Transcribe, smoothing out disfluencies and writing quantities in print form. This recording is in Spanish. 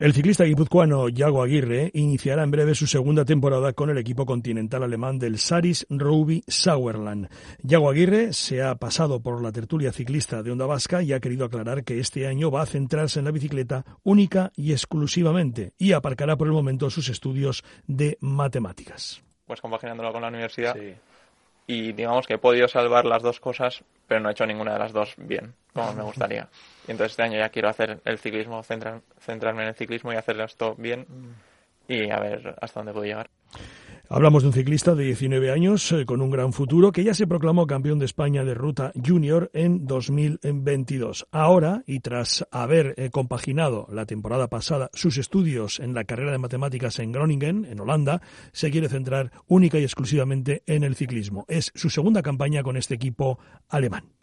El ciclista guipuzcoano Yago Aguirre iniciará en breve su segunda temporada con el equipo continental alemán del Saris Roubaix Sauerland. Yago Aguirre se ha pasado por la tertulia ciclista de Onda Vasca y ha querido aclarar que este año va a centrarse en la bicicleta única y exclusivamente y aparcará por el momento sus estudios de matemáticas. Pues compaginándolo con la universidad. Sí. Y digamos que he podido salvar las dos cosas, pero no he hecho ninguna de las dos bien, como me gustaría. Y entonces este año ya quiero hacer el ciclismo, centrarme en el ciclismo y hacer esto bien y a ver hasta dónde puedo llegar. Hablamos de un ciclista de 19 años con un gran futuro que ya se proclamó campeón de España de ruta junior en 2022. Ahora, y tras haber compaginado la temporada pasada sus estudios en la carrera de matemáticas en Groningen, en Holanda, se quiere centrar única y exclusivamente en el ciclismo. Es su segunda campaña con este equipo alemán.